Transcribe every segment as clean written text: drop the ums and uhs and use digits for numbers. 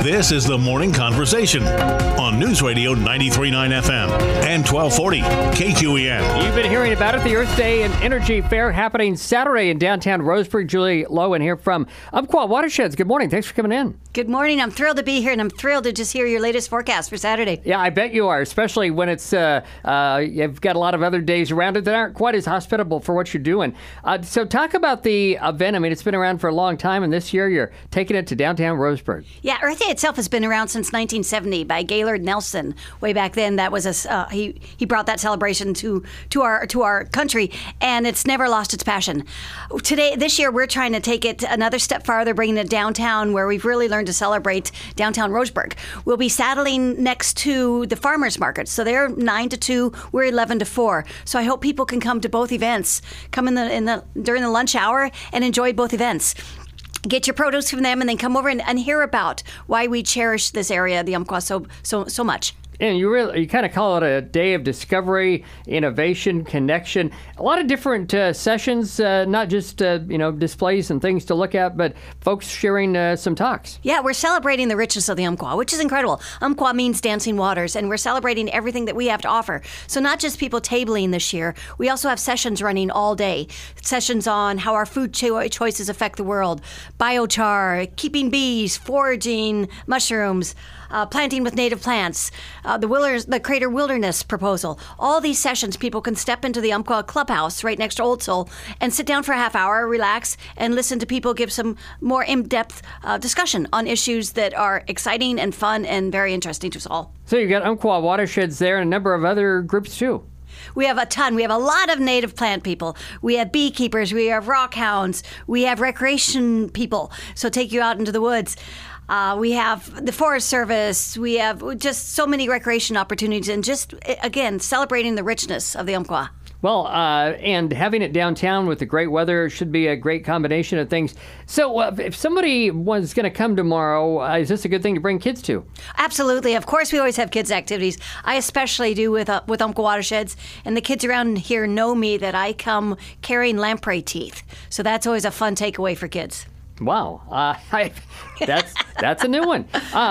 This is the Morning Conversation on News Radio 93.9 FM and 1240 KQEN. You've been hearing about it, the Earth Day and Energy Fair happening Saturday in downtown Roseburg. Julie Lowen here from Umpqua Watersheds. Good morning. Thanks for coming in. Good morning. I'm thrilled to be here, and I'm thrilled to just hear your latest forecast for Saturday. Yeah, I bet you are, especially when it's you've got a lot of other days around it that aren't quite as hospitable for what you're doing. So talk about the event. I mean, it's been around for a long time, and this year you're taking it to downtown Roseburg. Yeah, Earth Day itself has been around since 1970 by Gaylord Nelson. Way back then, that was he brought that celebration to our country, and it's never lost its passion. This year, we're trying to take it another step farther, bringing it downtown, where we've really learned to celebrate downtown Roseburg. We'll be saddling next to the farmers market, so they're 9 to 2, we're 11 to 4. So I hope people can come to both events, come during the lunch hour, and enjoy both events. Get your produce from them, and then come over and hear about why we cherish this area, the Umpqua, so much. And you kind of call it a day of discovery, innovation, connection. A lot of different sessions, not just displays and things to look at, but folks sharing some talks. Yeah, we're celebrating the richness of the Umpqua, which is incredible. Umpqua means dancing waters, and we're celebrating everything that we have to offer. So not just people tabling this year, we also have sessions running all day. Sessions on how our food choices affect the world, biochar, keeping bees, foraging mushrooms, planting with native plants, the Crater Wilderness proposal. All these sessions, people can step into the Umpqua Clubhouse right next to Old Soul and sit down for a half hour, relax, and listen to people give some more in-depth discussion on issues that are exciting and fun and very interesting to us all. So you've got Umpqua Watersheds there and a number of other groups too. We have a ton. We have a lot of native plant people. We have beekeepers. We have rock hounds. We have recreation people. So take you out into the woods. We have the Forest Service. We have just so many recreation opportunities, and just, again, celebrating the richness of the Umpqua. Well, and having it downtown with the great weather should be a great combination of things. So if somebody was going to come tomorrow, is this a good thing to bring kids to? Absolutely. Of course, we always have kids' activities. I especially do with Umpqua Watersheds. And the kids around here know me that I come carrying lamprey teeth. So that's always a fun takeaway for kids. Wow. That's a new one.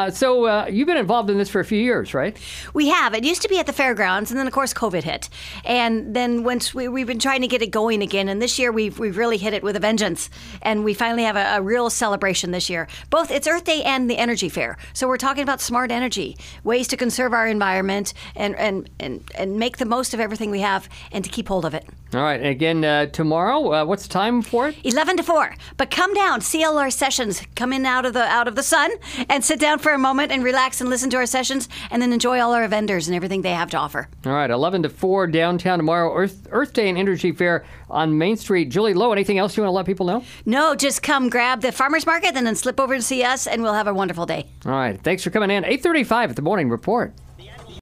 So you've been involved in this for a few years, right? We have. It used to be at the fairgrounds, and then, of course, COVID hit. And then once we've been trying to get it going again, and this year we've really hit it with a vengeance. And we finally have a real celebration this year. Both it's Earth Day and the Energy Fair. So we're talking about smart energy, ways to conserve our environment and make the most of everything we have and to keep hold of it. All right. And again, tomorrow, what's the time for it? 11 to 4. But come down, see all our sessions. Come in out of the sun and sit down for a moment and relax and listen to our sessions, and then enjoy all our vendors and everything they have to offer. All right. 11 to 4 downtown tomorrow. Earth Day and Energy Fair on Main Street. Julie Lowe, anything else you want to let people know? No, just come grab the farmers market and then slip over to see us, and we'll have a wonderful day. All right. Thanks for coming in. 8:35 at the Morning Report.